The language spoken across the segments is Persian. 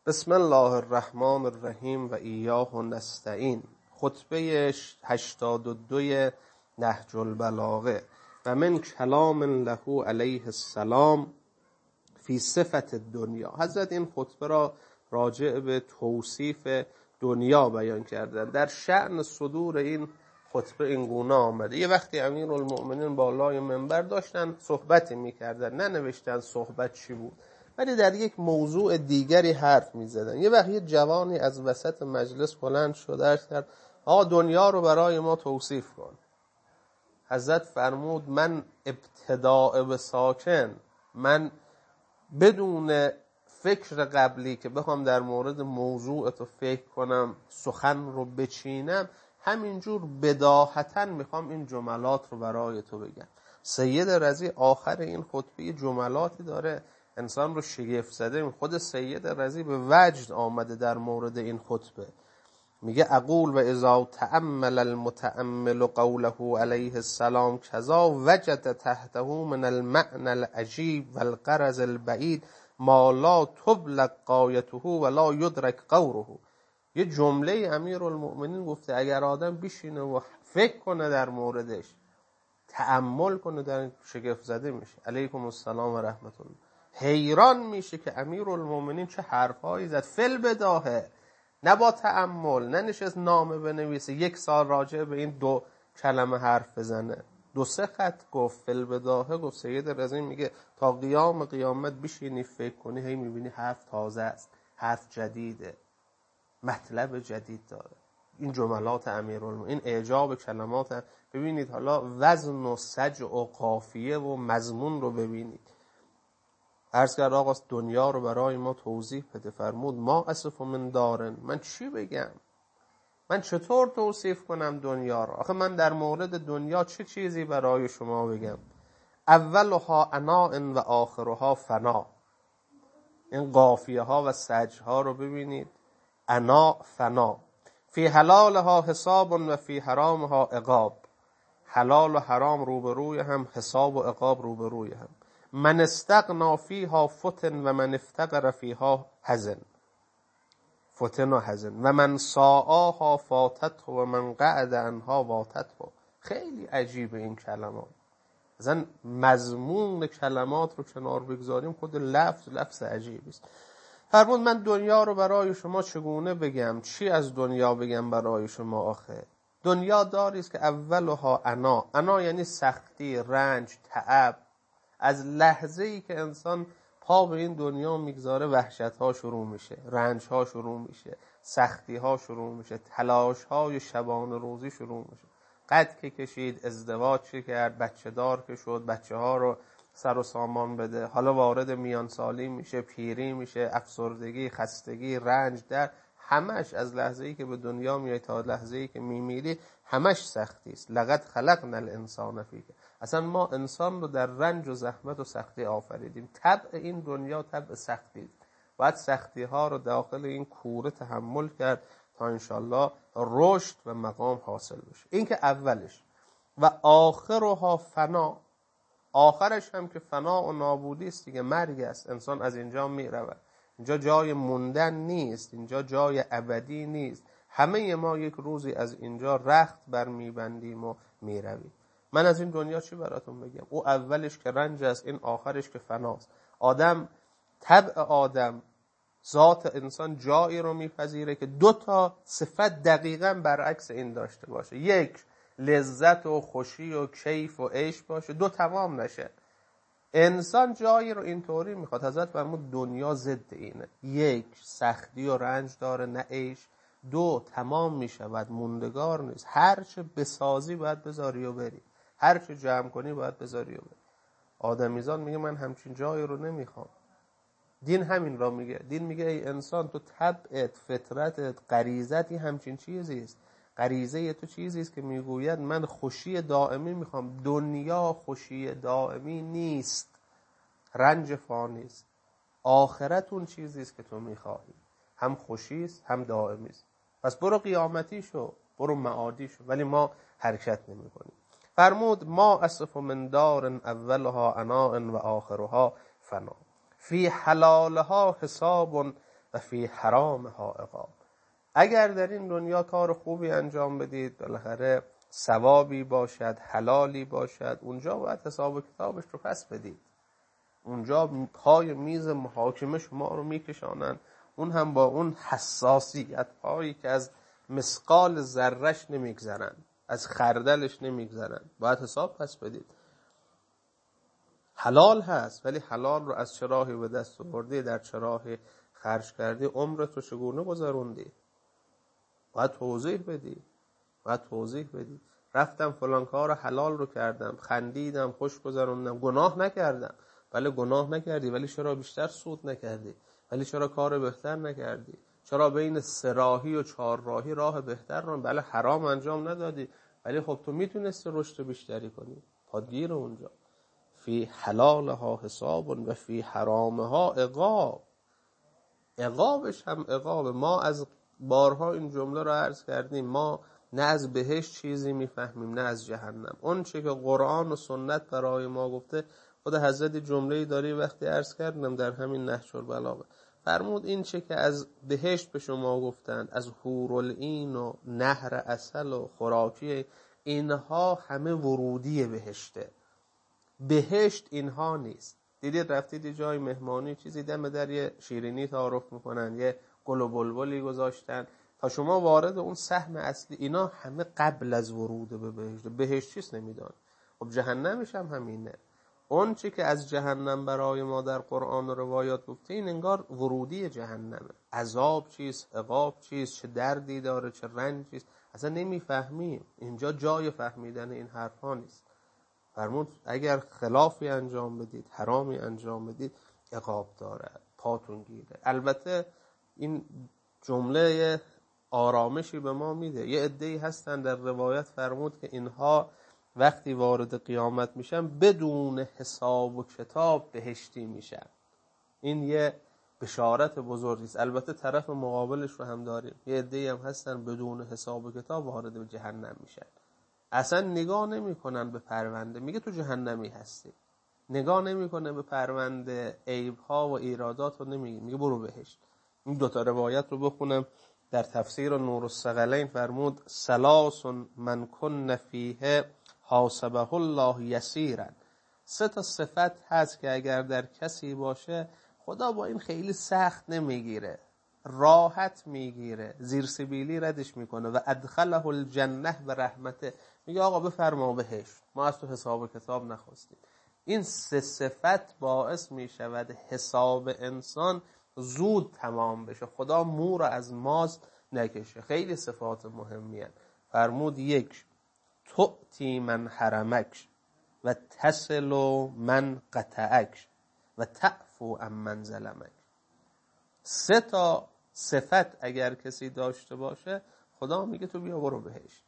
بسم الله الرحمن الرحیم و ایاه نستعین. خطبه 82 نهج البلاغه. و من کلام له علیه السلام فی صفت دنیا. حضرت این خطبه را راجع به توصیف دنیا بیان کردن. در شأن صدور این خطبه این گونه آمده: یه وقتی امیرالمؤمنین بالای منبر داشتن صحبتی میکردن، ننوشتن صحبت چی بود، ولی در یک موضوع دیگری حرف میزدن. یه وقت یه جوانی از وسط مجلس بلند شد عرض کرد: آقا دنیا رو برای ما توصیف کن. حضرت فرمود: من ابتداء به ساکن، من بدون فکر قبلی که بخوام در مورد موضوع تو فکر کنم، سخن رو بچینم، همینجور بداهتاً میخوام این جملات رو برای تو بگم. سید رضی آخر این خطبه جملاتی داره انسان رو شگفت زده. خود سید رضی به وجد آمده در مورد این خطبه. میگه: اقول و اذا تأمل المتأمل قوله علیه السلام کذا وجد تحته من المعنى العجیب والغرض البعید ما لا تبلغ غایته ولا یدرک غوره. یه جمله امیرالمؤمنین گفته اگر آدم بشینه و فکر کنه در موردش، تأمل کنه، در شگفت زده میشه. علیکم السلام و رحمت الله. حیران میشه که امیرالمؤمنین چه حرفایی زد. فل بداهه، نه با تأمل، نه نشست نامه بنویسه 1 سال راجع به این 2 کلمه حرف بزنه. 2-3 خط گفت. فل بداهه گفت. سید رضی میگه تا قیام قیامت بشینی فکر کنی، هی میبینی حرف تازه است، حرف جدیده، مطلب جدید داره. این جملات امیرالمؤمنین، این اعجاب کلمات، ببینید حالا وزن و سجع و قافیه و مضمون رو ببینید. عرض کرد آقا دنیا رو برای ما توضیح بده. فرمود: ما اصف من دارن، من چی بگم؟ من چطور توصیف کنم دنیا رو؟ آخه من در مورد دنیا چه چیزی برای شما بگم؟ اولها عناء و آخرها فنا. این قافیه ها و سجع ها رو ببینید. عناء، فنا. فی حلالها حساب و فی حرامها عقاب. حلال و حرام روبروی هم، حساب و عقاب روبروی هم. من استغنا فیها فتن و من افتقر فیها حزن. فتن و حزن. و من ساعاها فاتت و من قعد عنها واتت. خیلی عجیبه این کلمات. اصلا مضمون کلمات رو کنار بگذاریم، خود لفظ عجیبی است. فرمود: من دنیا رو برای شما چگونه بگم؟ چی از دنیا بگم برای شما آخه؟ دنیا داری است که اولها عنا یعنی سختی، رنج، تعب. از لحظه‌ای که انسان پا به این دنیا میگذاره وحشت‌ها شروع میشه، رنج‌ها شروع میشه، سختی‌ها شروع میشه، تلاش‌های شبانه روزی شروع میشه. قد که کشید، ازدواج چه کرد، بچه دار که شد، بچه‌ها رو سر و سامان بده، حالا وارد میان سالی میشه، پیری میشه، افسردگی، خستگی، رنج، در همش از لحظه‌ای که به دنیا میای تا لحظه‌ای که میمیری همش سختی است. لقد خلقنا الانسان فی. اصلا ما انسان رو در رنج و زحمت و سختی آفریدیم. طبع این دنیا طبع سختی. باید سختی ها رو داخل این کوره تحمل کرد تا انشالله رشد و مقام حاصل بشه. این که اولش. و آخرها فنا. آخرش هم که فنا و نابودی است دیگه، مرگ است. انسان از اینجا می رود. اینجا جای موندن نیست، اینجا جای ابدی نیست. همه ما یک روزی از اینجا رخت بر میبندیم و می رویم. من از این دنیا چی براتون بگم؟ او اولش که رنج است، این آخرش که فناست. آدم، طبع آدم، ذات انسان جایی رو میپذیره که 2 صفت دقیقاً برعکس این داشته باشه. 1 لذت و خوشی و کیف و عیش باشه، 2 تمام نشه. انسان جایی رو اینطوری میخواد. حضرت فرمود دنیا ضد اینه. 1 سختی و رنج داره، نه عیش. 2 تمام میشود، موندگار نیست. هرچه بسازی باید بذاری و بری، هرچه جمع کنی باید بذاری و بری. آدمیزاد میگه من همچین جایی رو نمیخوام. دین همین را میگه. دین میگه ای انسان، تو طبعت، فطرتت، غریزتی همچین چیزی است. غریزه تو چیزی است که میگوید من خوشی دائمی میخوام. دنیا خوشی دائمی نیست، رنج فانی است. آخرت اون چیزی است که تو میخواهی، هم خوشی است هم دائمی است. پس برو قیامتی شو، برو معادی شو، ولی ما حرکت نمی‌کنیم. فرمود: ما اصف من دار اولها عناء و آخرها فنا. فی حلالها حساب و فی حرامها عقاب. اگر در این دنیا کار خوبی انجام بدید، بالاخره ثوابی باشد، حلالی باشد، اونجا باید حساب و کتابش رو پس بدید. اونجا پای میز محاکمه شما رو میکشانند، اون هم با اون حساسیت هایی که از مثقال ذره‌اش نمیگذرند، از خردلش نمیگذرند. باید حساب پس بدید. حلال هست، ولی حلال رو از چه راهی به دست آوردی، در چه راهی خرج کردی، عمرت رو چگونه گذروندی، باید توضیح بدی. رفتم فلان کار حلال رو کردم، خندیدم، خوش گذروندم، گناه نکردم. بله گناه نکردی، ولی چرا بیشتر سود نکردی؟ ولی چرا کار بهتر نکردی؟ چرا بین 3 راهی و 4 راهی راه بهتر رو؟ بله حرام انجام ندادی، ولی خب تو میتونستی رشد بیشتری کنی. پادگیر اونجا فی حلالها حساب و فی حرامها عقاب. عقابش هم عقاب. ما از بارها این جمله رو عرض کردیم، ما نه از بهشت چیزی میفهمیم نه از جهنم. اون چه که قرآن و سنت برای ما گفته، خود حضرت جمله‌ای داری وقتی عرض کردم در همین نهج البلاغه، فرمود این چه که از بهشت به شما گفتند، از حورالعین و نهر عسل و خوراکی، اینها همه ورودی بهشته. بهشت اینها نیست. دیدید رفتید یه جای مهمانی چیزی دم در یه شیرینی تعارف میکنن، یه گل و بلبلی گذاشتن تا شما وارد اون سهم اصلی، اینا همه قبل از ورود به بهشت. بهشت چیست نمیدان. خب جهنمش هم همینه. اون چی که از جهنم برای ما در قرآن و روایات گفته، این انگار ورودی جهنمه. عذاب چیست، عقاب چیست، چه دردی داره، چه رنجی چیست، اصلا نمیفهمیم. اینجا جای فهمیدن این حرفا نیست. فرمود اگر خلافی انجام بدید، حرامی انجام بدید، عقاب داره، پاتون گیره. البته این جمله آرامشی به ما میده. یه عده‌ای هستن در روایت فرمود که اینها وقتی وارد قیامت میشن بدون حساب و کتاب بهشتی میشن. این یه بشارت بزرگی است. البته طرف مقابلش رو هم داریم، یه عده‌ای هم هستن بدون حساب و کتاب وارد به جهنم میشن. اصلا نگاه نمی کنن به پرونده، میگه تو جهنمی هستی. نگاه نمی کنه به پرونده، عیب‌ها و ایرادات رو میگه برو بهشت. این 2 روایت رو بخونم. در تفسیر نور الثقلین فرمود ثلاث من کن فیه حاسبه الله یسیرا. 3 صفت هست که اگر در کسی باشه خدا با این خیلی سخت نمیگیره، راحت میگیره، زیر سبیلی ردش میکنه. و ادخله الجنه و رحمته، میگه آقا بفرما بهشت، ما از تو حساب و کتاب نخواستیم. این 3 صفت باعث میشود حساب انسان زود تمام بشه، خدا مور از ماست نکشه. خیلی صفات مهمیه. فرمود 1 تؤتی من حرمک و تصل من قطعک و تعفو عن من ظلمک. 3 صفت اگر کسی داشته باشه، خدا میگه تو بیا برو بهشت.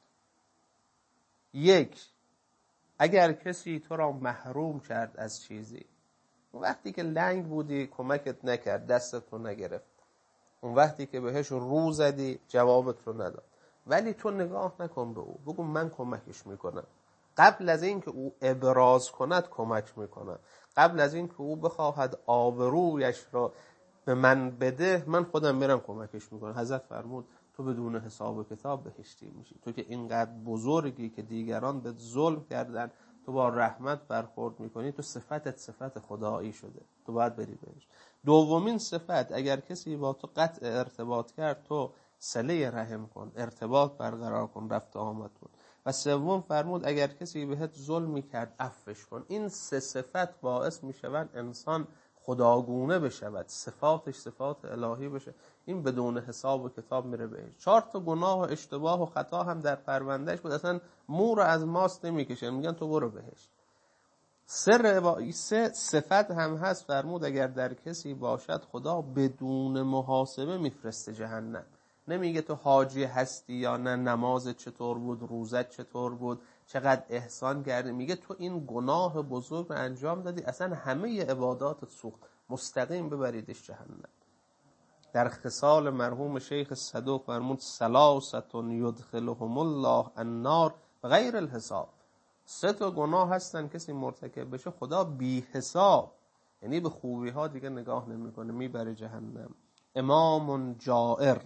1 اگر کسی تو را محروم کرد از چیزی، اون وقتی که لنگ بودی کمکت نکرد، دستت رو نگرفت، اون وقتی که بهش رو زدی جوابت رو نداد، ولی تو نگاه نکن به او، بگو من کمکش میکنم. قبل از این که او ابراز کند کمک میکنم، قبل از این که او بخواهد آبرویش را به من بده، من خودم میرم کمکش میکنم. حضرت فرمود تو بدون حساب و کتاب بهشتی میشی. تو که اینقدر بزرگی که دیگران به ظلم کردن، تو با رحمت برخورد میکنی، تو صفتت صفت خدایی شده، تو باید بری بهش. 2 صفت، اگر کسی با تو قطع ارتباط کرد، تو صله رحم کن، ارتباط برقرار کن، رفت آمد کن. و 3 فرمود اگر کسی بهت ظلمی کرد عفوش کن. این 3 صفت باعث میشوند انسان خداگونه بشود، صفاتش صفات الهی بشه. این بدون حساب و کتاب میره بهش. 4 گناه و اشتباه و خطا هم در پروندهش بود، اصلا مور از ماست نمیکشه، میگن تو برو بهش. 3 صفت هم هست فرمود اگر در کسی باشد، خدا بدون محاسبه میفرسته جهنم. نمیگه تو حاجی هستی یا نه، نمازت چطور بود، روزت چطور بود، چقدر احسان کردی، میگه تو این گناه بزرگ رو انجام دادی، اصلا همه عباداتت سوخت، مستقیم ببریدش جهنم. در خصال مرحوم شیخ صدوق فرمود 3 یدخلهم الله النار غیر الحساب. 3 گناه هستن کسی مرتکب بشه خدا بی حساب، یعنی به خوبی ها دیگه نگاه نمیکنه، میبره جهنم. امام جائر،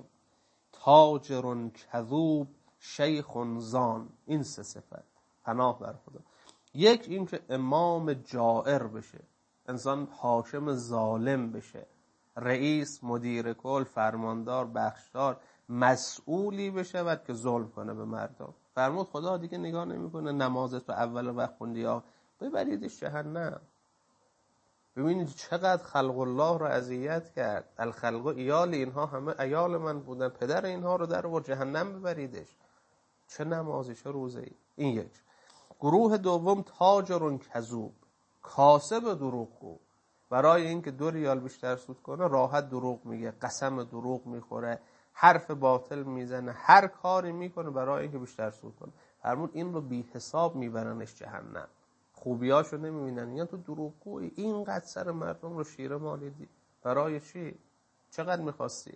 تاجر کذوب، شیخ زان. این سه صفت، پناه بر خدا. یک، این که امام جائر بشه، انسان حاکم ظالم بشه، رئیس، مدیر کل، فرماندار، بخشدار، مسئولی بشه و که ظلم کنه به مردم. فرمود خدا دیگه نگاه نمیکنه نمازت رو اول وقت خوندی یا ببریدش جهنم. ببینید چقدر خلق الله رو اذیت کرد. الخلق ایال، اینها همه ایال من بودن، پدر اینها رو در آورد جهنم، ببریدش. چه نمازی، چه روزه‌ای. این یک. گروه دوم تاجر کذوب، کاسب دروغگو. برای اینکه 2 ریال بیشتر سود کنه راحت دروغ میگه، قسم دروغ میخوره، حرف باطل میزنه، هر کاری میکنه برای اینکه بیشتر سود کنه. فرمود این رو بی حساب میبرنش جهنم. خوبیاشو نمیبینن، یا تو دروغگویی، اینقدر سر مردم رو شیره مالیدی، برای چی؟ چقدر میخواستی؟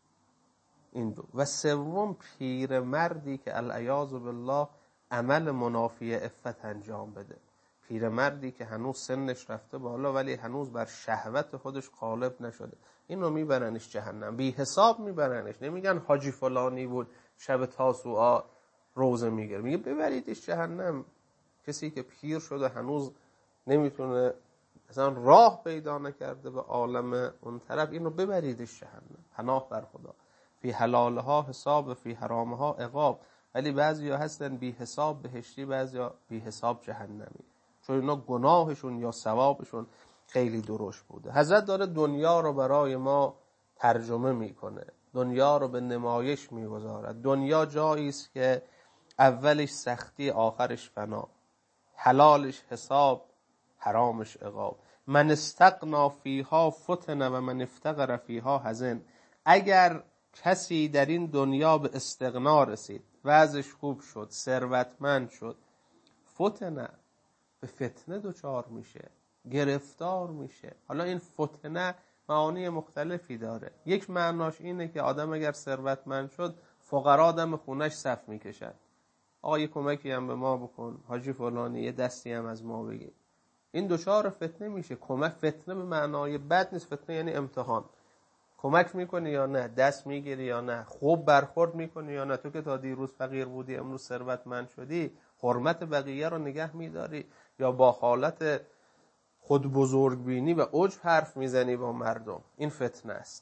این دو. و سوم پیرمردی که العیاذ بالله عمل منافی عفت انجام بده. پیرمردی که هنوز سنش رفته بالا ولی هنوز بر شهوت خودش غالب نشده، این رو میبرنش جهنم، بی حساب میبرنش. نمیگن حاجی فلانی بود شب تاسوعا روزه میگیره، میگه ببریدش جهنم. کسی که پیر شده هنوز نمیتونه مثلا راه پیدا نکرده به عالم اون طرف، این رو ببریدش جهنم. پناه بر خدا. فی حلالها حساب، فی حرامها عقاب. ولی بعضیا هستن بی حساب بهشتی، بعضیا بی حساب جهنمی، چون اینا گناهشون یا ثوابشون خیلی درشت بوده. حضرت داره دنیا رو برای ما ترجمه میکنه، دنیا رو به نمایش میگذارد. دنیا جایی است که اولش سختی، آخرش فنا، حلالش حساب، حرامش عقاب. من استغنا فیها فتن و من افتقر فیها حزن. اگر کسی در این دنیا به استغنا رسید، وضعش خوب شد، ثروتمند شد، فتنه، به فتنه دچار میشه، گرفتار میشه. حالا این فتنه معانی مختلفی داره. یک معناش اینه که آدم اگر ثروتمند شد، فقرا دم خونش صف میکشن، آقا یه کمکی هم به ما بکن، حاجی فلانی یه دستی هم از ما بگیر. این دچار فتنه میشه. کمک، فتنه به معنای بد نیست، فتنه یعنی امتحان. کمک میکنی یا نه، دست میگیری یا نه، خوب برخورد میکنی یا نه. تو که تا دیروز فقیر بودی امروز ثروتمند شدی، حرمت بقیه رو نگه میداری یا با حالت خود بزرگ بینی و عجب حرف میزنی با مردم. این فتنه است.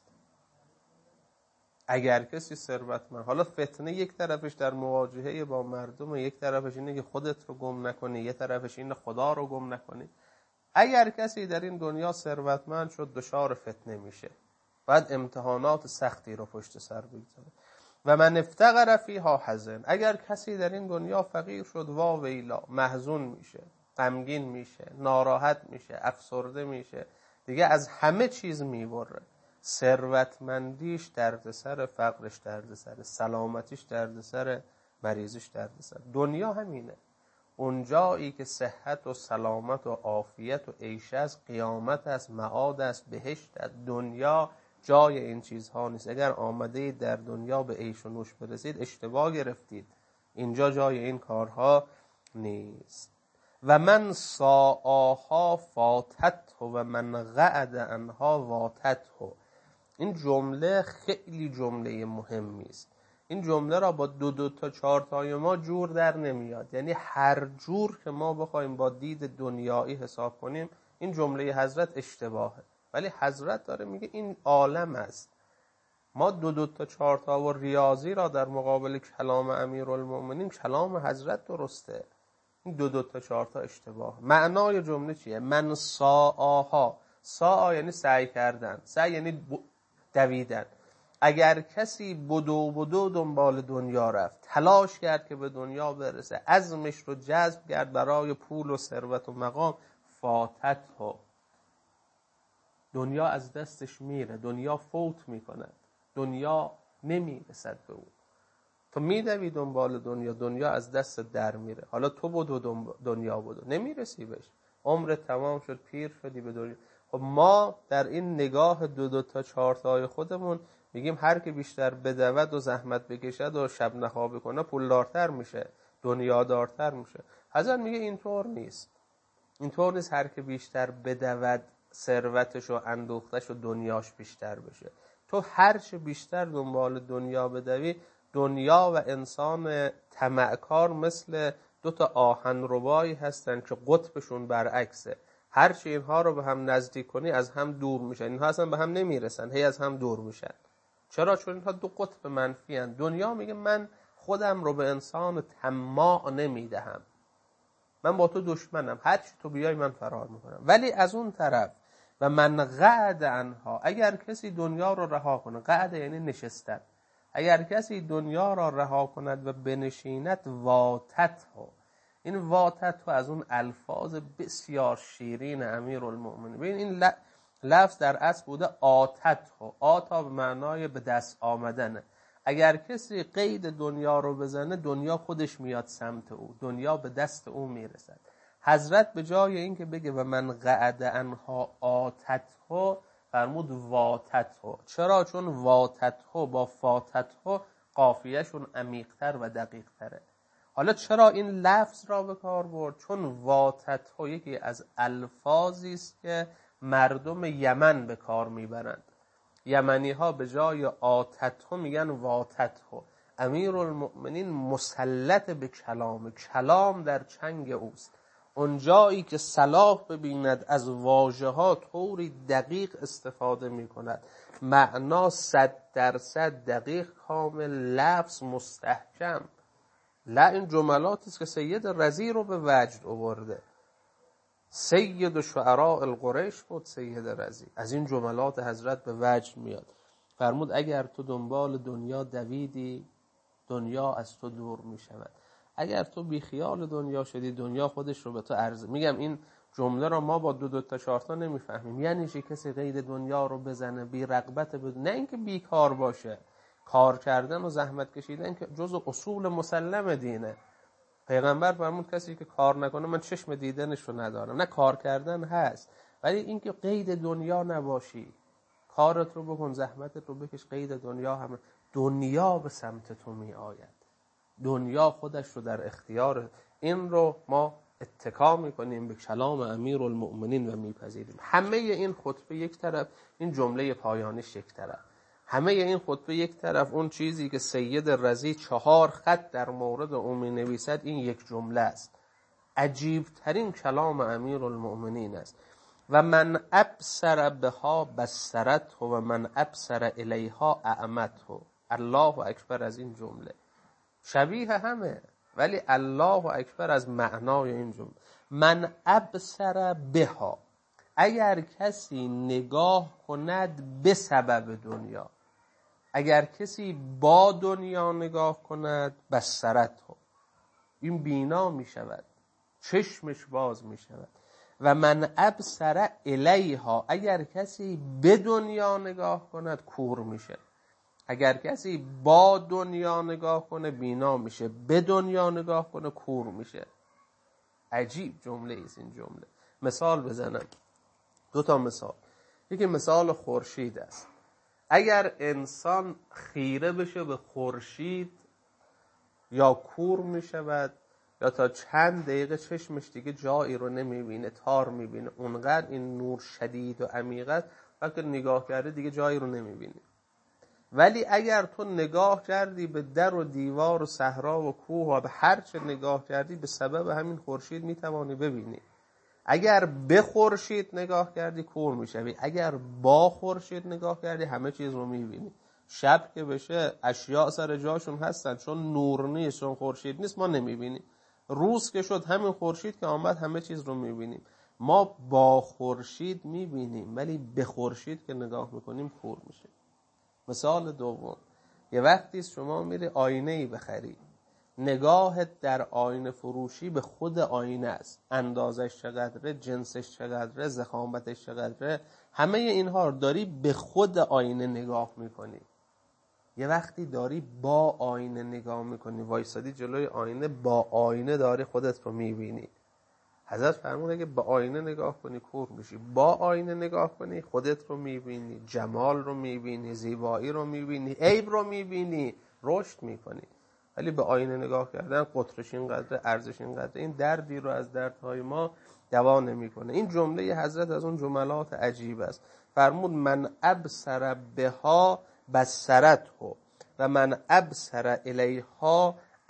اگر کسی ثروتمند، حالا فتنه یک طرفش در مواجهه با مردم و یک طرفش اینه که خودت رو گم نکنی، یک طرفش اینه خدا رو گم نکنی. اگر کسی در این دنیا ثروتمند شد دچار فتنه میشه، بعد امتحانات سختی رو پشت سر بگذاره. و من افتقر فیها حزن. اگر کسی در این دنیا فقیر شد، وا ویلا، محزون میشه، غمگین میشه، ناراحت میشه، افسرده میشه، دیگه از همه چیز میبره. ثروتمندیش دردسر، فقرش دردسر، سلامتیش دردسر، مریضیش دردسر. دنیا همینه. اونجایی که صحت و سلامت و عافیت و عیش است، قیامت است، معاد است، بهشت است. دنیا جای این چیزها نیست. اگر آمده در دنیا به عیش و نوش برسید، اشتباه گرفتید. اینجا جای این کارها نیست. و من ساعاها فاتته و من قعد عنها واتته. این جمله خیلی جمله مهمی است. این جمله را با 2 تا 4 تای ما جور در نمیاد. یعنی هر جور که ما بخوایم با دید دنیایی حساب کنیم، این جمله حضرت اشتباهه. ولی حضرت داره میگه این عالم است. ما 2 تا 4 تا و ریاضی را در مقابل کلام امیرالمومنین، کلام حضرت درسته. این 2 تا 4 تا اشتباه. معنای جمله چیه؟ من ساعاها، ساعا یعنی سعی کردن، سعی یعنی دویدن. اگر کسی بدو دنبال دنیا رفت، تلاش کرد که به دنیا برسه، عزمش رو جذب کرد برای پول و ثروت و مقام، فاتته، دنیا از دستش میره، دنیا فوت میکنه، دنیا نمیرسد به اون. تو میدوی دنبال دنیا، دنیا از دست در میره. حالا تو بدو دنیا بدو، نمیرسی بهش، عمرت تمام شد، پیر شدی به دنیا. خب ما در این نگاه 2 تا 4 تای خودمون میگیم هر که بیشتر بدود و زحمت بکشد و شب نخوابه کنه پولدارتر میشه، دنیادارتر میشه. حضرت میگه اینطور نیست. اینطور نیست هر که بیشتر بدود ثروتش و اندوختش و دنیاش بیشتر بشه. تو هر چه بیشتر دنبال دنیا بدوی، دنیا و انسان طمعکار مثل دو تا آهنربایی هستن که قطبشون برعکسه. هر چی اینها رو به هم نزدیک کنی از هم دور میشن. اینها اصلا به هم نمیرسن، هی از هم دور میشن. چرا؟ چون اینها دو قطب منفی هستند. دنیا میگه من خودم رو به انسان طماع نمیدهم، من با تو دشمنم، هر چی تو بیای من فرار میکنم. ولی از اون طرف و من قعد عنها، اگر کسی دنیا رو رها کنه، قعد یعنی نشستن، اگر کسی دنیا را رها کند و بنشیند، واتت ها، این واتت ها از اون الفاظ بسیار شیرین امیرالمؤمنین. ببین این لفظ در اصل بوده آتت ها، آتا به معنای به دست آمدنه. اگر کسی قید دنیا رو بزنه، دنیا خودش میاد سمت او، دنیا به دست او میرسد. حضرت به جای این که بگه و من قعد عنها آتت ها، فرمود واتت ها. چرا؟ چون واتت ها با فاتت ها قافیهشون عمیق‌تر و دقیق تره. حالا چرا این لفظ را به کار برد؟ چون واتت ها یکی از الفاظی است که مردم یمن به کار میبرند. یمنی ها به جای آتت ها میگن واتت ها. امیرالمؤمنین مسلط به کلام در چنگ اوست. اونجایی که صلاح ببیند از واژه ها طوری دقیق استفاده می کند، معنا 100% دقیق، کامل، لفظ مستحکم. لا، این جملاتی است که سید رضی رو به وجد آورده. سید شعراء القریش بود سید رضی. از این جملات حضرت به وجد میاد. فرمود اگر تو دنبال دنیا دویدی، دنیا از تو دور می شود. اگر تو بی خیال دنیا شدی، دنیا خودش رو به تو عرضه. میگم این جمله را ما با دو تا چهار تا نمیفهمیم. یعنی چه کسی قید دنیا رو بزنه، بی رغبت نه اینکه بیکار باشه، کار کردن و زحمت کشیدن که جزء اصول مسلم دینه. پیغمبر فرمود کسی که کار نکنه من چشم دیدنش رو ندارم. نه، کار کردن هست، ولی اینکه قید دنیا نباشی، کارت رو بکن، زحمتت رو بکش، قید دنیا هم. دنیا به سمت تو می آید، دنیا خودش رو در اختیار. این رو ما اتکا میکنیم به کلام امیرالمؤمنین و میپذیریم. همه این خطبه یک طرف، این جمله پایانیش یک طرف، همه این خطبه یک طرف، اون چیزی که سید رضی 4 خط در مورد اون می نویسد این یک جمله است. عجیب ترین کلام امیرالمؤمنین است. و من ابصر بها بصرته و من ابصر الیها اعمته. الله اکبر از این جمله. شبیه همه، ولی الله اکبر از معنای این جمله. من ابصر بها، اگر کسی نگاه کند به سبب دنیا، اگر کسی با دنیا نگاه کند، بصرته، این بینا می شود، چشمش باز می شود. و من ابصر الیها، اگر کسی به دنیا نگاه کند، کور میشه. اگر کسی با دنیا نگاه کنه بینا میشه، به دنیا نگاه کنه کور میشه. عجیب جمله ایست این جمله. مثال بزنم، 2 تا مثال. یکی مثال خورشید است. اگر انسان خیره بشه به خورشید، یا کور میشود یا تا چند دقیقه چشمش دیگه جایی رو نمیبینه، تار میبینه. اونقدر این نور شدید و عمیق است، وقتی نگاه کرده دیگه جایی رو نمیبینی. ولی اگر تو نگاه کردی به در و دیوار و صحرا و کوه و به هر چه نگاه کردی، به سبب همین خورشید میتوانی ببینی. اگر به خورشید نگاه کردی کور میشوی، اگر با خورشید نگاه کردی همه چیز رو میبینی. شب که بشه اشیاء سر جاشون هستن، چون نور نیست، چون خورشید نیست، ما نمیبینیم. روز که شد همین خورشید که آمد همه چیز رو میبینیم. ما با خورشید میبینیم، ولی به خورشید که نگاه میکنیم کور میشه. مثال دوم، یه وقتی شما میری آینه‌ای بخری، نگاهت در آینه فروشی به خود آینه است. اندازش چقدره، جنسش چقدره، ضخامتش چقدره، همه اینها رو داری به خود آینه نگاه میکنی. یه وقتی داری با آینه نگاه میکنی، وایسادی جلوی آینه، با آینه داری خودت رو میبینی. حضرت فرمود اگه با آینه نگاه کنی کور میشی، با آینه نگاه کنی خودت رو میبینی، جمال رو میبینی، زیبایی رو میبینی، عیب رو میبینی، رشد میکنی. ولی به آینه نگاه کردن قطرش اینقدر، ارزش اینقدر، این دردی رو از دردهای ما دوا نمیکنه. این جمله حضرت از اون جملات عجیب است. فرمود من ابصر بها بصرته و من ابصر الیها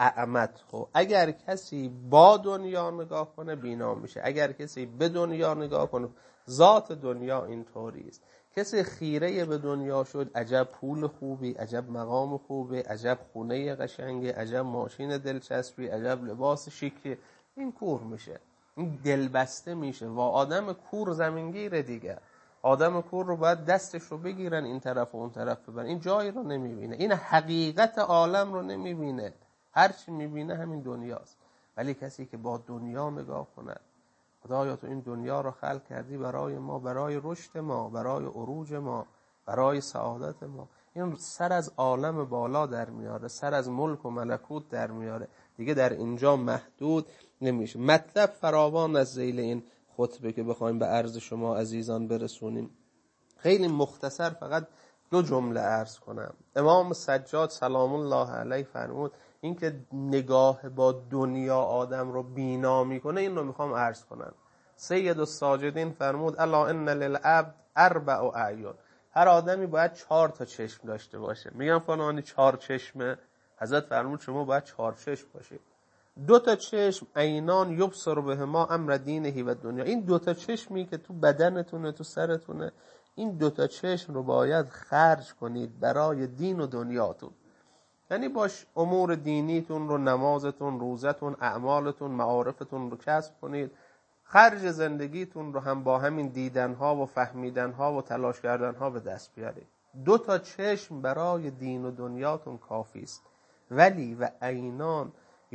اعمته. اگر کسی با دنیا نگاه کنه بینا میشه، اگر کسی به دنیا نگاه کنه، ذات دنیا اینطوری است. کسی خیره به دنیا شد، عجب پول خوبی، عجب مقام خوبی، عجب خونه قشنگی، عجب ماشین دلچسبی، عجب لباس شیکی، این کور میشه، این دلبسته میشه. و آدم کور زمینگیره دیگه. آدم کور رو باید دستش رو بگیرن این طرف و اون طرف ببرن. این جایی رو نمیبینه، این حقیقت عالم رو نمیبینه، هر چی میبینه همین دنیاست. ولی کسی که با دنیا نگاه کنه، خدایا تو این دنیا رو خلق کردی برای ما، برای رشد ما، برای عروج ما، برای سعادت ما، این سر از عالم بالا در میاره، سر از ملک و ملکوت در میاره، دیگه در اینجا محدود نمیشه. مطلب فراوان از ذیل این خطبه که بخوایم به عرض شما عزیزان برسونیم. خیلی مختصر فقط 2 جمله عرض کنم. امام سجاد سلام الله علیه فرمود این که نگاه با دنیا آدم رو بینا میکنه، این رو میخوام عرض کنم. سید الساجدین فرمود الا ان للعبد 4 اعین. هر آدمی باید 4 تا چشم داشته باشه. میگم فلانی 4 چشمه، حضرت فرمود شما باید 4 چشم باشید. 2 تا چشم عینان یبصر بهما امر دینه و دنیا. این 2 تا چشمی که تو بدنتونه، تو سرتونه، این 2 تا چشم رو باید خرج کنید برای دین و دنیاتون. یعنی باش امور دینیتون رو، نمازتون، روزتون، اعمالتون، معارفتون رو کسب کنید. خرج زندگیتون رو هم با همین دیدنها و فهمیدنها و تلاش کردنها به دست بیارید. 2 تا چشم برای دین و دنیاتون کافی است. ولی و عینان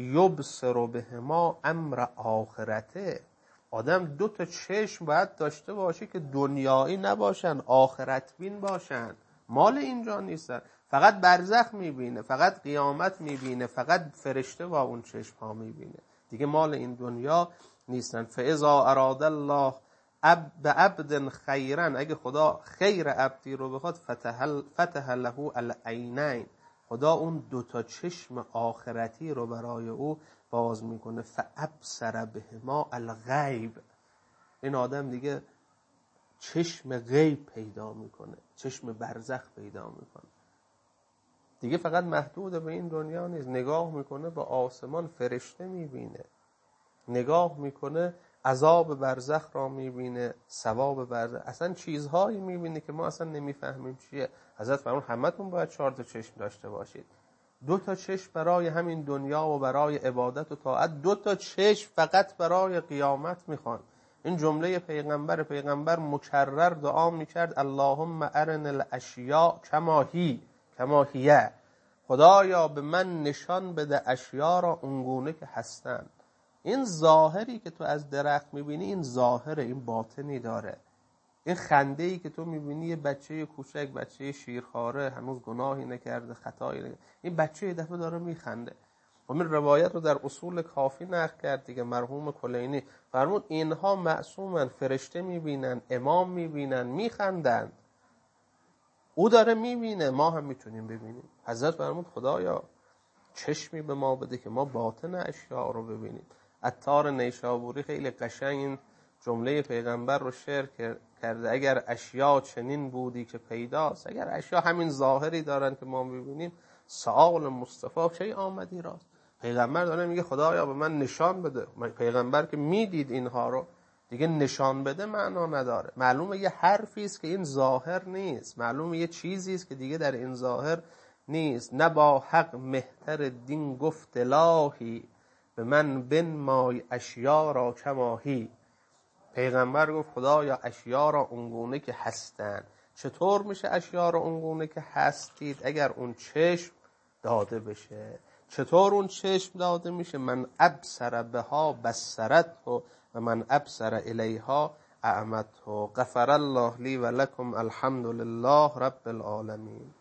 یبصر بهما امر آخرته. آدم 2 تا چشم باید داشته باشه که دنیایی نباشن، آخرت بین باشن، مال اینجا نیستن. فقط برزخ میبینه، فقط قیامت میبینه، فقط فرشته با اون چشم ها میبینه، دیگه مال این دنیا نیستن. فاذا اراد الله بعبد خیرا، اگه خدا خیر عبدی رو بخواد، فتح له العینین، خدا اون 2 تا چشم آخرتی رو برای او باز میکنه. فابصر بهما الغیب، این آدم دیگه چشم غیب پیدا میکنه، چشم برزخ پیدا میکنه، دیگه فقط محدود به این دنیا نیست. نگاه میکنه به آسمان، فرشته میبینه، نگاه میکنه عذاب برزخ را میبینه، ثواب برزخ، اصلا چیزهایی میبینه که ما اصلا نمیفهمیم چیه. حضرت فرمود همتون باید 4 تا چشم داشته باشید. 2 تا چشم برای همین دنیا و برای عبادت و طاعت، 2 تا چشم فقط برای قیامت میخوان. این جمله پیغمبر مکرر دعا میکرد اللهم ارن الاشیاء کما هی، خدایا به من نشان بده اشیا را اونگونه که هستن. این ظاهری که تو از درخت میبینی این ظاهره، این باطنی داره. این خنده‌ای که تو میبینی یه بچه کوچک، بچه شیرخواره، هنوز گناهی نکرده، خطایی نکرده، این بچه یه دفعه داره میخنده. همین روایت رو در اصول کافی نقل کرد دیگه مرحوم کلینی، فرمود اینها معصومن، فرشته میبینن، امام میبینن، میخندن، او داره میبینه، ما هم میتونیم ببینیم. حضرت فرمود خدایا چشمی به ما بده که ما باطن اشیاء رو ببینیم. عطار نیشابوری خیلی قشنگ این جمله پیغمبر رو شعر کرده، اگر اشیاء چنین بودی که پیداست، اگر اشیاء همین ظاهری دارن که ما ببینیم، سآل مصطفی چه آمدی راست. پیغمبر داره میگه خدایا به من نشان بده. پیغمبر که میدید اینها رو، دیگه نشان بده معنا نداره. معلومه یه حرفی است که این ظاهر نیست، معلومه یه چیزی است که دیگه در این ظاهر نیست. نه با حق مهتر دین گفت الهی، به من بنمای اشیا را کما هی. پیغمبر گفت خدایا اشیا را اونگونه که هستن. چطور میشه اشیا را اونگونه که هستید؟ اگر اون چشم داده بشه. چطور اون چشم داده میشه؟ من ابصر بها بصرته و من ابصر الیها اعمته. غفر الله لی و لکم، الحمد لله رب العالمین.